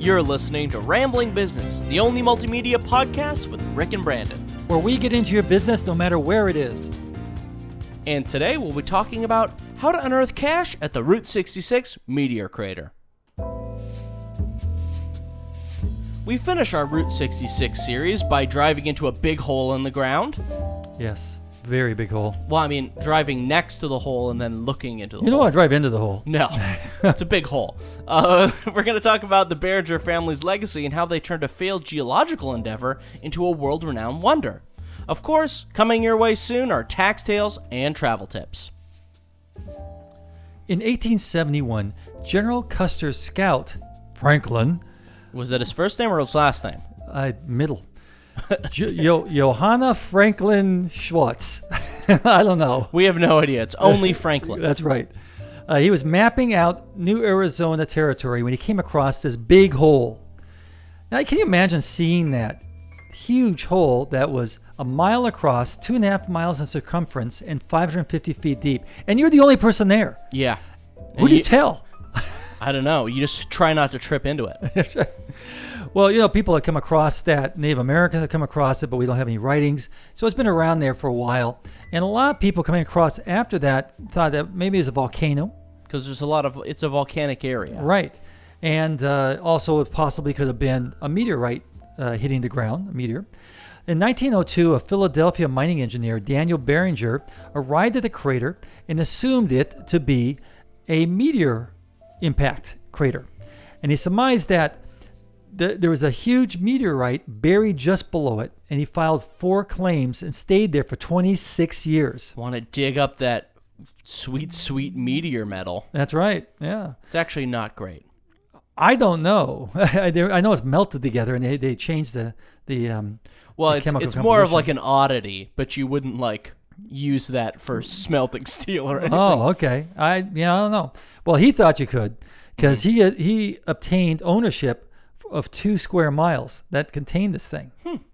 You're listening to Rambling Business, the only multimedia podcast with Rick and Brandon. Where we get into your business no matter where it is. And today we'll be talking about how to unearth cache at the Route 66 meteor crater. We finish our Route 66 series by driving into a big hole in the ground. Yes, very big hole. Well, I mean, driving next to the hole and then looking into the hole. You don't want to drive into the hole. No, it's a big hole. We're going to talk about the Barringer family's legacy and how they turned a failed geological endeavor into a world-renowned wonder. Of course, coming your way soon are tax tales and travel tips. In 1871, General Custer's scout, Franklin, Was that his first name or his last name? middle, Johanna Franklin Schwartz. I don't know. We have no idea. It's only Franklin. That's right. He was mapping out New Arizona territory when he came across this big hole. Now, can you imagine seeing that huge hole that was a mile across, 2.5 miles in circumference, and 550 feet deep? And you're the only person there. Yeah. Who do you tell? I don't know. You just try not to trip into it. Well, people have come across that. Native Americans have come across it, but we don't have any writings. So it's been around there for a while. And a lot of people coming across after that thought that maybe it's a volcano. Because it's a volcanic area. Right. And also it possibly could have been a meteorite hitting the ground, a meteor. In 1902, a Philadelphia mining engineer, Daniel Barringer, arrived at the crater and assumed it to be a meteor impact crater. And he surmised that there was a huge meteorite buried just below it, and he filed 4 claims and stayed there for 26 years. Want to dig up that sweet, sweet meteor metal. That's right, yeah. It's actually not great. I don't know. I know it's melted together, and they changed the Well, chemical it's more of composition. like an oddity, but you wouldn't use that for smelting steel or anything. Oh, okay. I don't know. Well, he thought you could, because he obtained ownership of 2 square miles that contained this thing.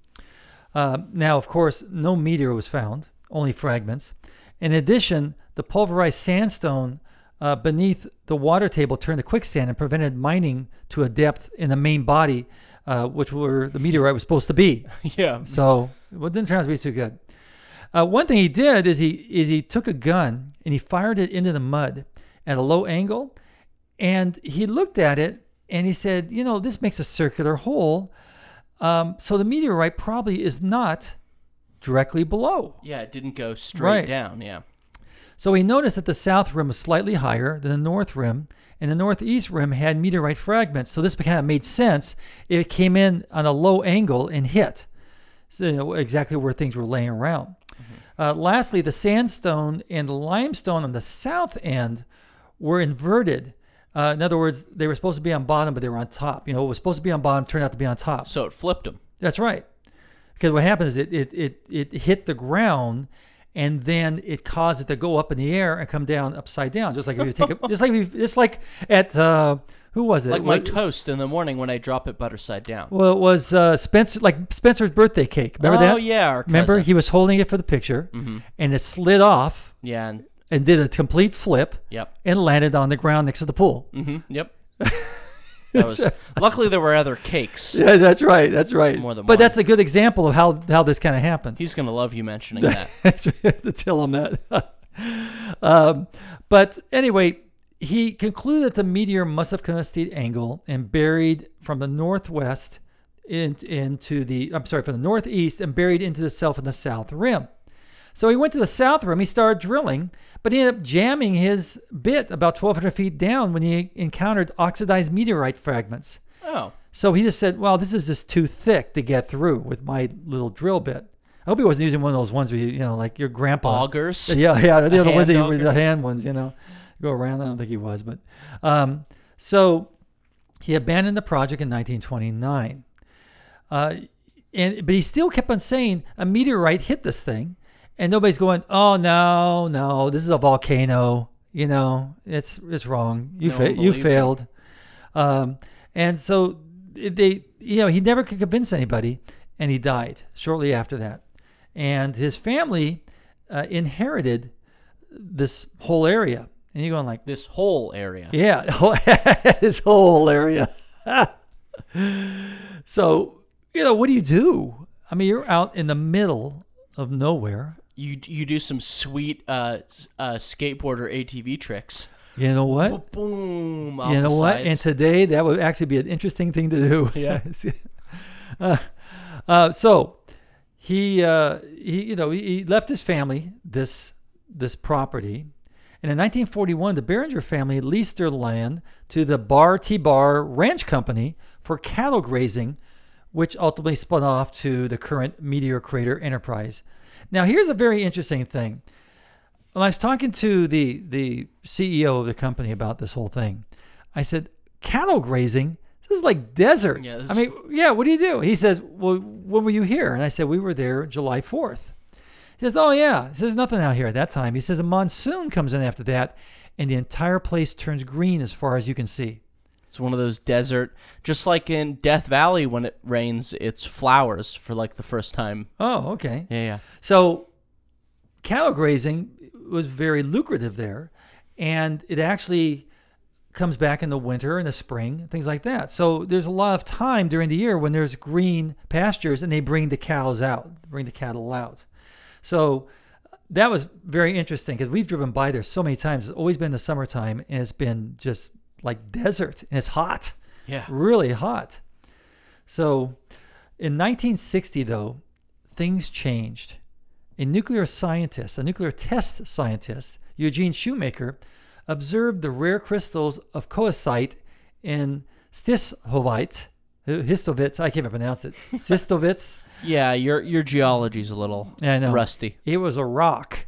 Now, of course, no meteor was found, only fragments. In addition, the pulverized sandstone beneath the water table turned to quicksand and prevented mining to a depth in the main body, which where the meteorite was supposed to be. Yeah. So it didn't turn out to be too good. One thing he did is he took a gun and he fired it into the mud at a low angle, and he looked at it and he said, this makes a circular hole, so the meteorite probably is not directly below. Yeah, it didn't go straight down, yeah. So he noticed that the south rim was slightly higher than the north rim, and the northeast rim had meteorite fragments. So this kind of made sense. It came in on a low angle and hit, so exactly where things were laying around. Lastly, the sandstone and the limestone on the south end were inverted. In other words, they were supposed to be on bottom, but they were on top. What was supposed to be on bottom turned out to be on top. So it flipped them. That's right. Because what happened is it hit the ground, and then it caused it to go up in the air and come down upside down, just like if you take it, just like at who was it? Like my toast in the morning when I drop it butter side down. Well, it was Spencer's birthday cake. Remember that? Oh yeah, our cousin. Remember, he was holding it for the picture, and it slid off. Yeah. And did a complete flip. Yep. And landed on the ground next to the pool. Yep. Luckily, there were other cakes. Yeah, that's right. That's right. More than but one. That's a good example of how this kind of happened. He's gonna love you mentioning that. To tell him that. But anyway, he concluded that the meteor must have come at a steep angle and buried from the northwest from the northeast and buried into itself in the south rim. So he went to the south rim. He started drilling, but he ended up jamming his bit about 1,200 feet down when he encountered oxidized meteorite fragments. Oh. So he just said, well, this is just too thick to get through with my little drill bit. I hope he wasn't using one of those ones where like your grandpa. Augers? Yeah, the other ones, auger? the hand ones, go around. I don't think he was. But so he abandoned the project in 1929. But he still kept on saying a meteorite hit this thing. And nobody's going, oh, no, this is a volcano. It's wrong. You failed. And so he never could convince anybody, and he died shortly after that. And his family inherited this whole area. And you're going like, this whole area. Yeah, this whole area. So, what do you do? I mean, you're out in the middle of nowhere. You do some sweet skateboarder ATV tricks. You know what? Boom. You know what? And today that would actually be an interesting thing to do. Yeah. So he left his family this property, and in 1941, the Behringer family leased their land to the Bar T Bar Ranch Company for cattle grazing, which ultimately spun off to the current Meteor Crater Enterprise. Now, here's a very interesting thing. When I was talking to the CEO of the company about this whole thing, I said, cattle grazing? This is like desert. Yeah, I mean, yeah, what do you do? He says, well, when were you here? And I said, we were there July 4th. He says, oh, yeah. He says, there's nothing out here at that time. He says, a monsoon comes in after that, and the entire place turns green as far as you can see. It's one of those desert, just like in Death Valley when it rains, it's flowers for like the first time. Oh, okay. Yeah. So cattle grazing was very lucrative there, and it actually comes back in the winter and the spring, things like that. So there's a lot of time during the year when there's green pastures, and they bring the cattle out. So that was very interesting because we've driven by there so many times. It's always been the summertime, and it's been just like desert, and it's hot. Yeah. Really hot. So in 1960, though, things changed. A nuclear test scientist, Eugene Shoemaker, observed the rare crystals of coesite in Stishovite, Histovitz, I can't even pronounce it, Stishovitz. Yeah, your geology's a little rusty. It was a rock.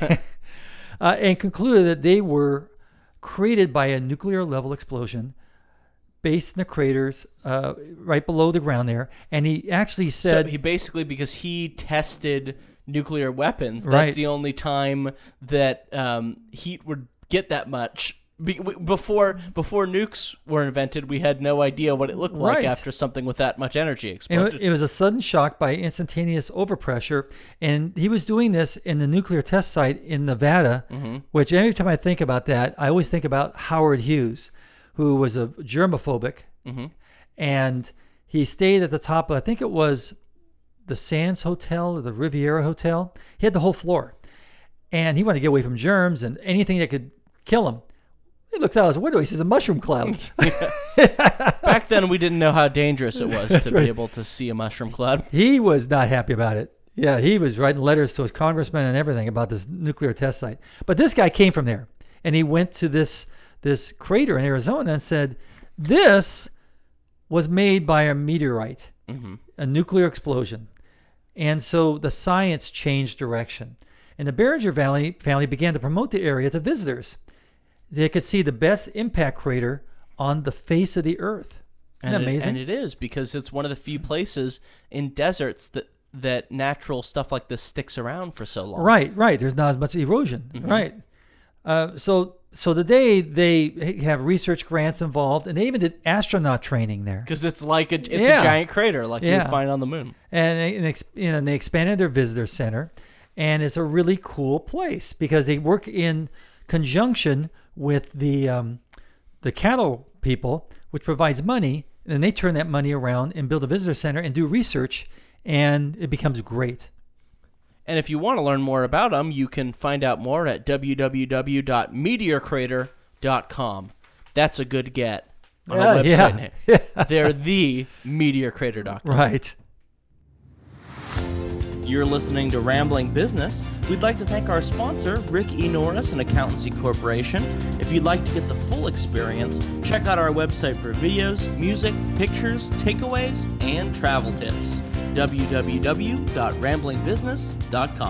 And concluded that they were created by a nuclear level explosion based in the craters right below the ground there. And he actually said... So he basically, because he tested nuclear weapons, that's right. the only time that heat would get that much. Before nukes were invented, we had no idea what it looked like after something with that much energy exploded. It was a sudden shock by instantaneous overpressure, and he was doing this in the nuclear test site in Nevada, which every time I think about that, I always think about Howard Hughes, who was a germophobic, and he stayed at the top of, I think it was the Sands Hotel or the Riviera Hotel. He had the whole floor, and he wanted to get away from germs and anything that could kill him. He looks out his window. He sees a mushroom cloud. Back then, we didn't know how dangerous it was to be able to see a mushroom cloud. He was not happy about it. Yeah, he was writing letters to his congressman and everything about this nuclear test site. But this guy came from there, and he went to this crater in Arizona and said, this was made by a meteorite, a nuclear explosion. And so the science changed direction. And the Behringer family began to promote the area to visitors. They could see the best impact crater on the face of the earth. Isn't that amazing? And it is, because it's one of the few places in deserts that natural stuff like this sticks around for so long. Right. There's not as much erosion. Right. So today they have research grants involved, and they even did astronaut training there. Because it's like a giant crater like you find on the moon. And they expanded their visitor center, and it's a really cool place because they work in conjunction with the cattle people, which provides money, and then they turn that money around and build a visitor center and do research, and it becomes great. And if you want to learn more about them, you can find out more at www.meteorcrater.com. That's a good get on a website. Yeah. They're the meteorcrater.com. Right. You're listening to Rambling Business. We'd like to thank our sponsor, Rick E. Norris and Accountancy Corporation. If you'd like to get the full experience, check out our website for videos, music, pictures, takeaways, and travel tips. www.ramblingbusiness.com.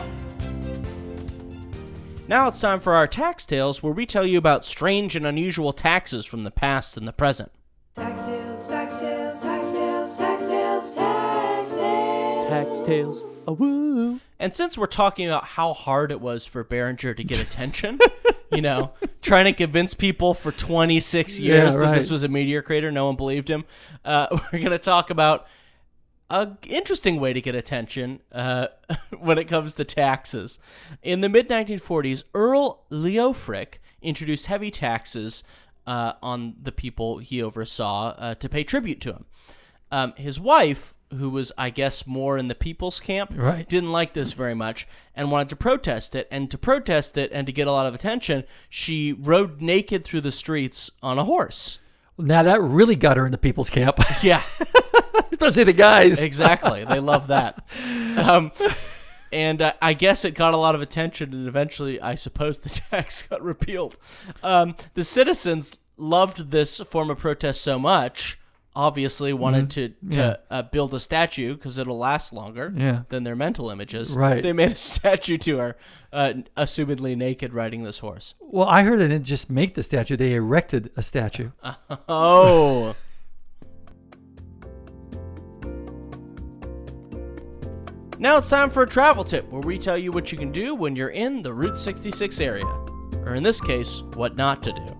Now it's time for our tax tales, where we tell you about strange and unusual taxes from the past and the present. Tax tales, tax tales, tax tales, tax tales, tax tales. Tax tales. Woo. And since we're talking about how hard it was for Behringer to get attention, trying to convince people for 26 years that this was a meteor crater, no one believed him. We're going to talk about an interesting way to get attention when it comes to taxes. In the mid-1940s, Earl Leofric introduced heavy taxes on the people he oversaw to pay tribute to him. His wife, who was, I guess, more in the people's camp, Right. didn't like this very much and wanted to protest it. And to protest it and to get a lot of attention, she rode naked through the streets on a horse. Now that really got her in the people's camp, Yeah, especially the guys. exactly. They love that. And I guess it got a lot of attention, and eventually, I suppose, the tax got repealed. The citizens loved this form of protest so much, obviously wanted to build a statue because it'll last longer Yeah. than their mental images. Right. They made a statue to her, assumedly naked, riding this horse. Well, I heard they didn't just make the statue; they erected a statue. Oh. Now it's time for a travel tip where we tell you what you can do when you're in the Route 66 area. Or in this case, what not to do.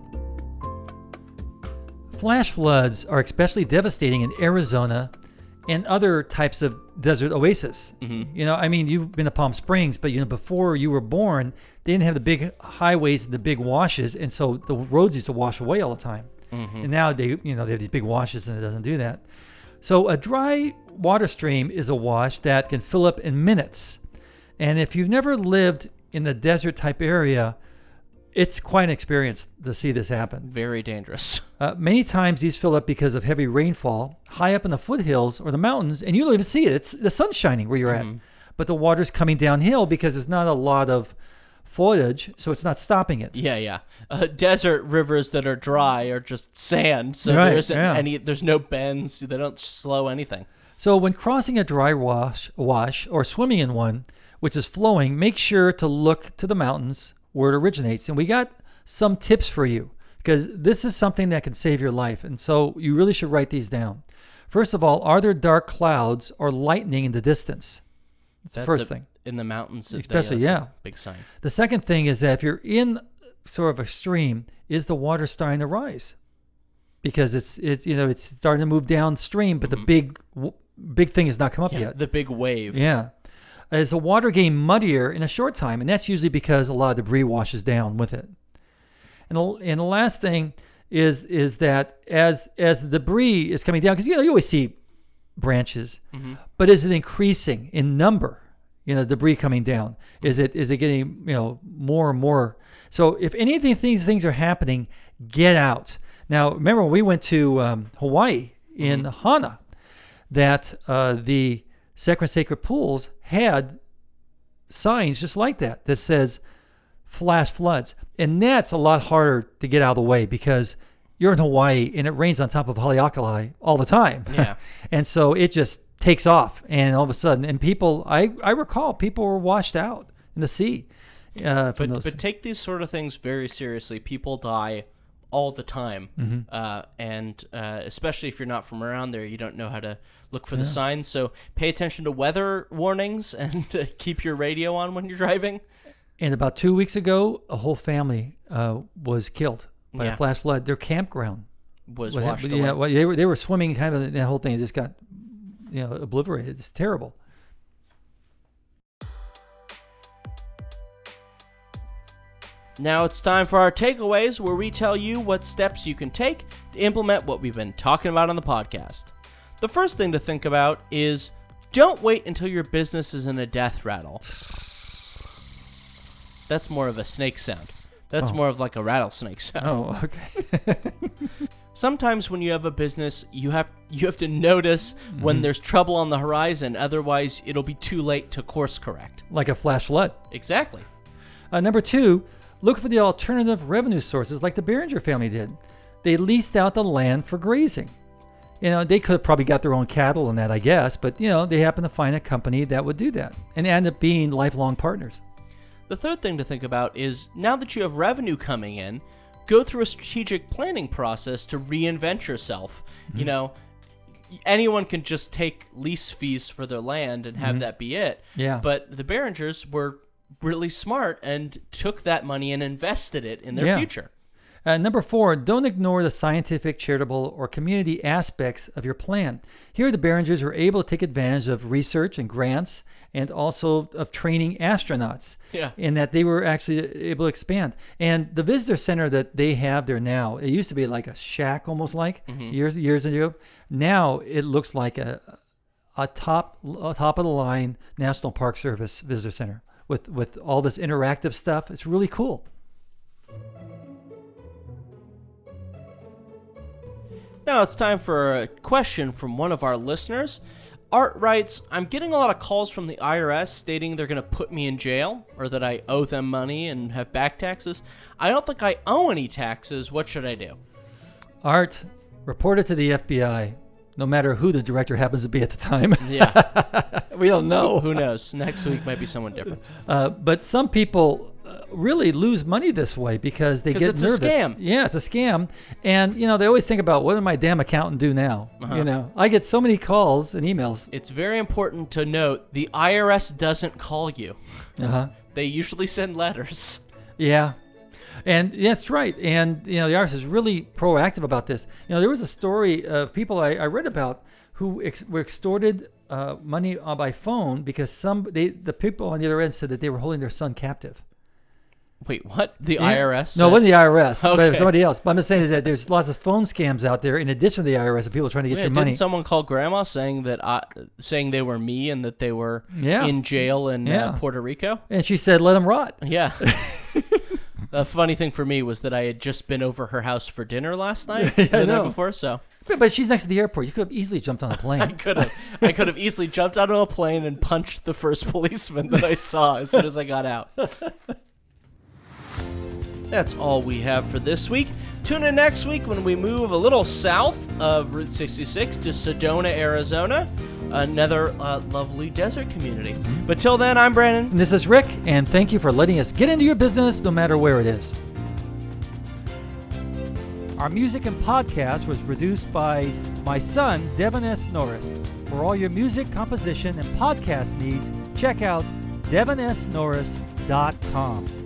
Flash floods are especially devastating in Arizona and other types of desert oasis. You know, I mean, you've been to Palm Springs, but before you were born, they didn't have the big highways and the big washes, and so the roads used to wash away all the time. And now they have these big washes, and it doesn't do that. So a dry water stream is a wash that can fill up in minutes. And if you've never lived in the desert type area, it's quite an experience to see this happen. Very dangerous. Many times these fill up because of heavy rainfall high up in the foothills or the mountains, and you don't even see it. It's the sun shining where you're at. But the water's coming downhill because there's not a lot of foliage, so it's not stopping it. Yeah. Desert rivers that are dry are just sand, so Right, there isn't yeah. there's no bends. They don't slow anything. So when crossing a dry wash or swimming in one, which is flowing, make sure to look to the mountains where it originates. And we got some tips for you because this is something that can save your life. And so you really should write these down. First of all, are there dark clouds or lightning in the distance? That's the first thing. In the mountains, Especially, that's yeah. a big sign. The second thing is that if you're in sort of a stream, is the water starting to rise? Because it's starting to move downstream, but the big thing has not come up yet. The big wave. Yeah. Is the water getting muddier in a short time? And that's usually because a lot of debris washes down with it. And the last thing is that as the debris is coming down, because you always see branches, but is it increasing in number? Debris coming down. Is it getting more and more? So if any of these things are happening, get out. Now remember when we went to Hawaii in Hana, that the Sacred Pools had signs just like that says flash floods. And that's a lot harder to get out of the way because you're in Hawaii and it rains on top of Haleakala all the time. Yeah. And so it just takes off. And all of a sudden, and people, I recall people were washed out in the sea. But take these sort of things very seriously. People die all the time. And especially if you're not from around there, you don't know how to look for the signs. So pay attention to weather warnings and keep your radio on when you're driving. And about 2 weeks ago, a whole family was killed by a flash flood. Their campground was washed away. Yeah, well, they were swimming, kind of that whole thing just got obliterated. It's terrible. Now it's time for our takeaways, where we tell you what steps you can take to implement what we've been talking about on the podcast. The first thing to think about is don't wait until your business is in a death rattle. That's more of a snake sound. That's more of like a rattlesnake sound. Oh, okay. Sometimes when you have a business, you have to notice when there's trouble on the horizon. Otherwise, it'll be too late to course correct. Like a flash flood. Exactly. Number 2, look for the alternative revenue sources like the Behringer family did. They leased out the land for grazing. They could have probably got their own cattle and that, I guess, but, they happened to find a company that would do that and end up being lifelong partners. The third thing to think about is now that you have revenue coming in, go through a strategic planning process to reinvent yourself. Anyone can just take lease fees for their land and have that be it. Yeah. But the Behringers were really smart and took that money and invested it in their future. Number 4, don't ignore the scientific, charitable, or community aspects of your plan. Here, the Beringers were able to take advantage of research and grants and also of training astronauts. Yeah. In that they were actually able to expand. And the visitor center that they have there now, it used to be like a shack almost like years ago. Now it looks like a top of the line National Park Service visitor center with all this interactive stuff. It's really cool. Now it's time for a question from one of our listeners. Art writes, I'm getting a lot of calls from the IRS stating they're going to put me in jail or that I owe them money and have back taxes. I don't think I owe any taxes. What should I do? Art, report it to the FBI, no matter who the director happens to be at the time. Yeah. We don't know. Who knows? Next week might be someone different. But some people really lose money this way because they get it's nervous. a scam. Yeah, it's a scam. And, they always think about, what did my damn accountant do now? I get so many calls and emails. It's very important to note the IRS doesn't call you. Uh-huh. They usually send letters. Yeah. And that's right. And, the IRS is really proactive about this. There was a story of people I read about who were extorted money by phone because the people on the other end said that they were holding their son captive. Wait, what? The IRS? No, it wasn't the IRS, but it Okay. was somebody else. But I'm just saying is that there's lots of phone scams out there in addition to the IRS of people trying to get your money. Didn't someone call Grandma saying they were me and that they were in jail in Puerto Rico? And she said, let them rot. Yeah. The funny thing for me was that I had just been over her house for dinner last night, the night before, so... But she's next to the airport. You could have easily jumped on a plane. I could have easily jumped out of a plane and punched the first policeman that I saw as soon as I got out. That's all we have for this week. Tune in next week when we move a little south of Route 66 to Sedona, Arizona, another lovely desert community. But till then, I'm Brandon. And this is Rick, and thank you for letting us get into your business no matter where it is. Our music and podcast was produced by my son, Devin S. Norris. For all your music, composition, and podcast needs, check out devinsnorris.com.